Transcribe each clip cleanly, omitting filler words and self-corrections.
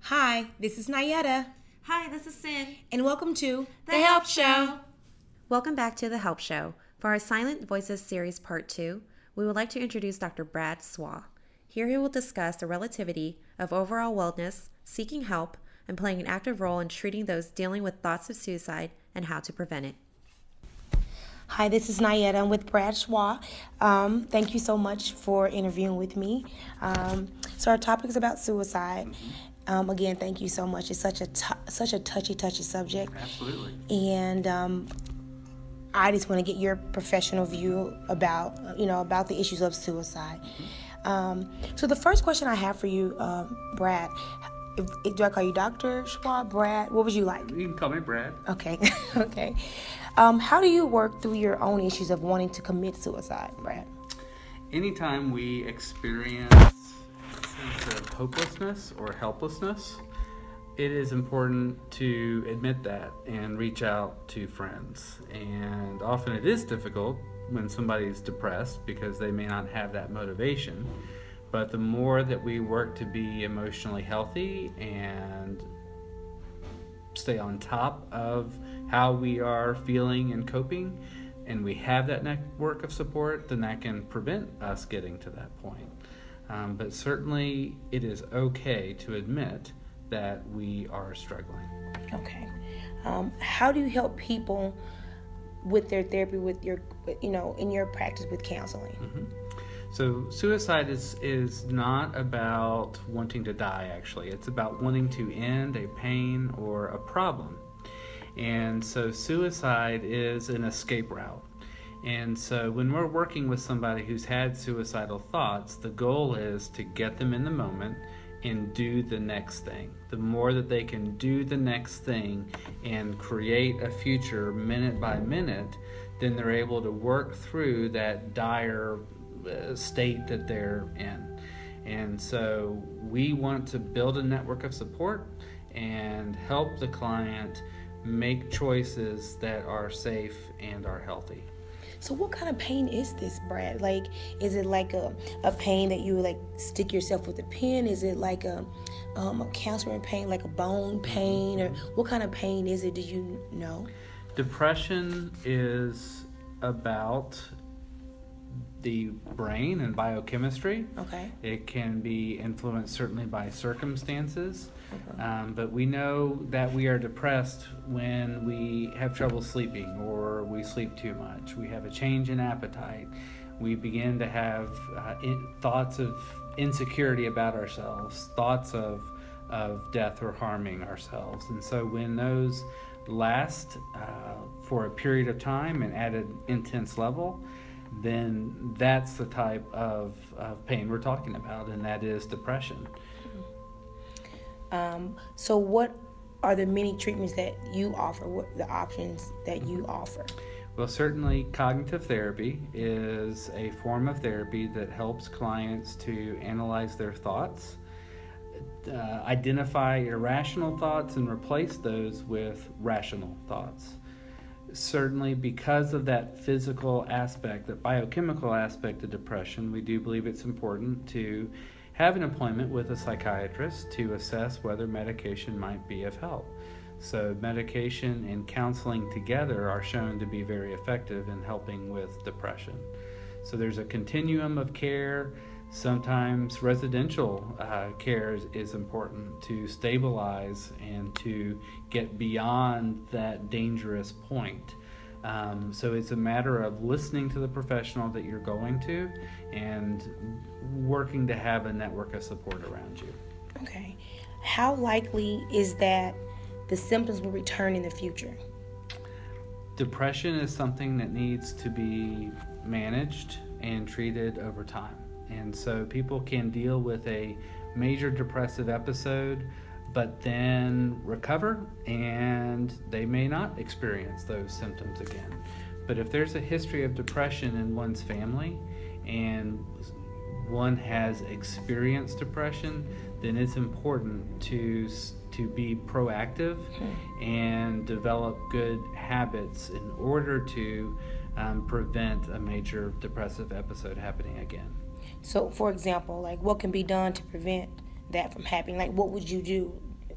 Hi, this is Nayetta, Hi, this is Sin. and welcome to The Help Show. Welcome back to The Help Show. For our Silent Voices series part 2, we would like to introduce Dr. Brad Swaw. Here he will discuss the relativity of overall wellness, seeking help, and playing an active role in treating those dealing with thoughts of suicide and how to prevent it. Hi, this is Nayetta. I'm with Brad Schwa. Thank you so much for interviewing with me. So our topic is about suicide. Again, thank you so much. It's such a touchy subject. Absolutely. And I just want to get your professional view about the issues of suicide. So the first question I have for you, Brad, do I call you Dr. Schwa, Brad? What would you like? You can call me Brad. Okay, okay. How do you work through your own issues of wanting to commit suicide, Brad? Anytime we experience a sense of hopelessness or helplessness, it is important to admit that and reach out to friends. And often it is difficult when somebody is depressed because they may not have that motivation. But the more that we work to be emotionally healthy and stay on top of how we are feeling and coping, and we have that network of support, then that can prevent us getting to that point. But certainly it is okay to admit that we are struggling. Okay. How do you help people with their therapy, in your practice with counseling? Mm-hmm. So suicide is not about wanting to die, actually. It's about wanting to end a pain or a problem. And so suicide is an escape route. And so when we're working with somebody who's had suicidal thoughts, the goal is to get them in the moment and do the next thing. The more that they can do the next thing and create a future minute by minute, then they're able to work through that dire state that they're in. And so we want to build a network of support and help the client make choices that are safe and are healthy. So what kind of pain is this, Brad? Like, is it like a pain that you like stick yourself with a pin? Is it like a cancer pain, like a bone pain? Or what kind of pain is it? Do you know? Depression is about the brain and biochemistry. Okay. It can be influenced certainly by circumstances, but we know that we are depressed when we have trouble sleeping or we sleep too much. We have a change in appetite. We begin to have thoughts of insecurity about ourselves, thoughts of death or harming ourselves. And so when those last for a period of time and at an intense level, then that's the type of pain we're talking about, and that is depression. So what are the many treatments that you offer? What are the options that you offer? Well, certainly cognitive therapy is a form of therapy that helps clients to analyze their thoughts, identify irrational thoughts, and replace those with rational thoughts. Certainly because of that physical aspect, that biochemical aspect of depression, we do believe it's important to have an appointment with a psychiatrist to assess whether medication might be of help. So medication and counseling together are shown to be very effective in helping with depression. So there's a continuum of care. Sometimes residential care is important to stabilize and to get beyond that dangerous point. So it's a matter of listening to the professional that you're going to and working to have a network of support around you. Okay. How likely is that the symptoms will return in the future? Depression is something that needs to be managed and treated over time. And so people can deal with a major depressive episode, but then recover, and they may not experience those symptoms again. But if there's a history of depression in one's family and one has experienced depression, then it's important to be proactive and develop good habits in order to prevent a major depressive episode happening again. So, for example, like what can be done to prevent that from happening? Like, what would you do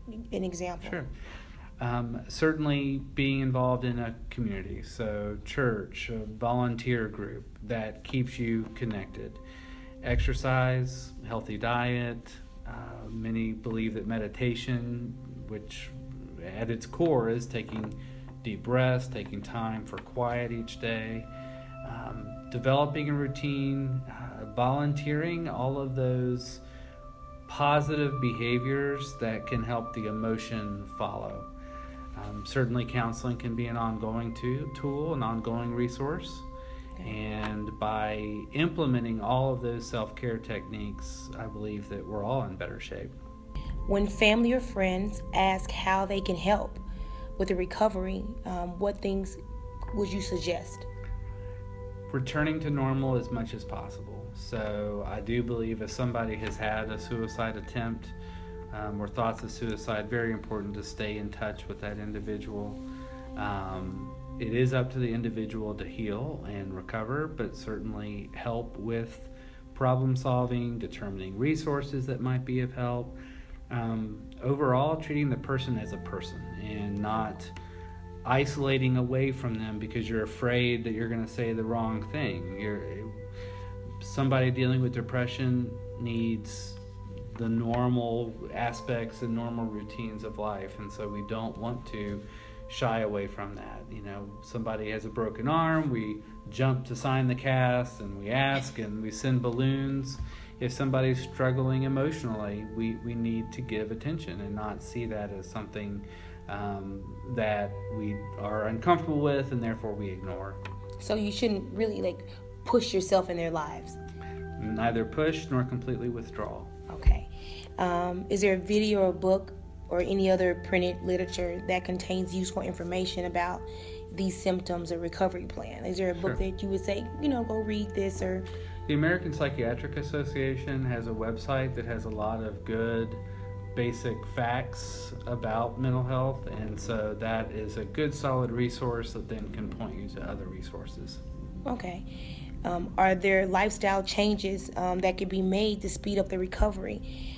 an example? Sure. Certainly being involved in a community, so church, a volunteer group that keeps you connected. Exercise, healthy diet. Many believe that meditation, which at its core is taking deep breaths, taking time for quiet each day, developing a routine, volunteering, all of those positive behaviors that can help the emotion follow. Certainly counseling can be an ongoing tool, an ongoing resource. Okay. And by implementing all of those self-care techniques, I believe that we're all in better shape. When family or friends ask how they can help with the recovery, what things would you suggest? Returning to normal as much as possible. So I do believe if somebody has had a suicide attempt or thoughts of suicide, very important to stay in touch with that individual. It is up to the individual to heal and recover, but certainly help with problem solving, determining resources that might be of help. Overall, treating the person as a person and not isolating away from them because you're afraid that you're going to say the wrong thing. Somebody dealing with depression needs the normal aspects and normal routines of life, and so we don't want to shy away from that. Somebody has a broken arm, we jump to sign the cast and we ask and we send balloons. If somebody's struggling emotionally, we need to give attention and not see that as something that we are uncomfortable with and therefore we ignore. So you shouldn't really push yourself in their lives? Neither push nor completely withdraw. Okay. Is there a video or book or any other printed literature that contains useful information about these symptoms or recovery plan? Is there a book that you would say, go read this? Or the American Psychiatric Association has a website that has a lot of good basic facts about mental health, and so that is a good solid resource that then can point you to other resources. Okay. Are there lifestyle changes that could be made to speed up the recovery?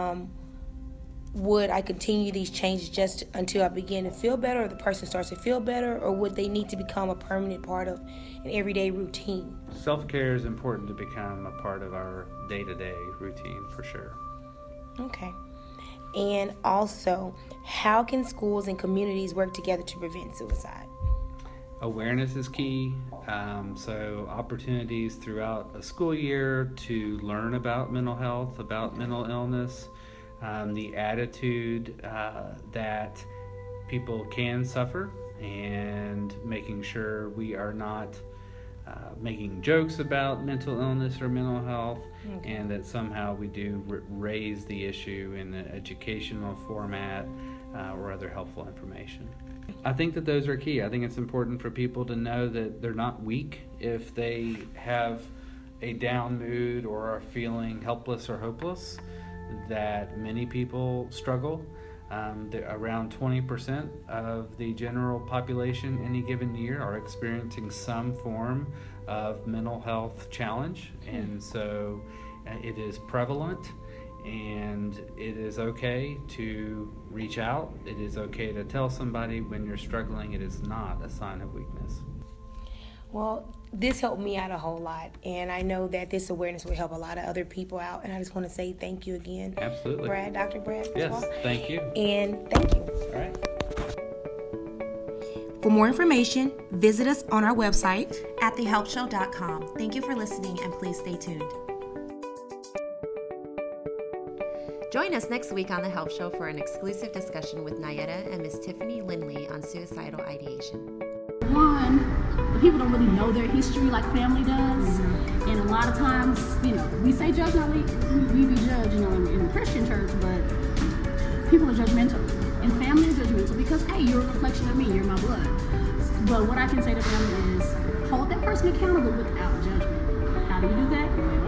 Would I continue these changes just until I begin to feel better, or the person starts to feel better, or would they need to become a permanent part of an everyday routine? Self-care is important to become a part of our day-to-day routine, for sure. Okay. And also, how can schools and communities work together to prevent suicide? Awareness is key. So opportunities throughout a school year to learn about mental health, about mental illness, the attitude that people can suffer, and making sure we are not making jokes about mental illness or mental health, and that somehow we do raise the issue in an educational format or other helpful information. I think that those are key. I think it's important for people to know that they're not weak if they have a down mood or are feeling helpless or hopeless, that many people struggle. Around 20% of the general population any given year are experiencing some form of mental health challenge, and so it is prevalent, and it is okay to reach out. It is okay to tell somebody when you're struggling. It is not a sign of weakness. Well, this helped me out a whole lot, and I know that this awareness will help a lot of other people out, and I just want to say thank you again. Absolutely. Dr. Brad. Yes, thank you. And thank you. All right. For more information, visit us on our website at thehelpshow.com. Thank you for listening, and please stay tuned. Join us next week on The Help Show for an exclusive discussion with Nayetta and Miss Tiffany Lindley on suicidal ideation. One, the people don't really know their history like family does. And a lot of times, we say judgment, we be judged, in the Christian church, but people are judgmental. And family is judgmental because, hey, you're a reflection of me, you're my blood. But what I can say to them is hold that person accountable without judgment. How do you do that?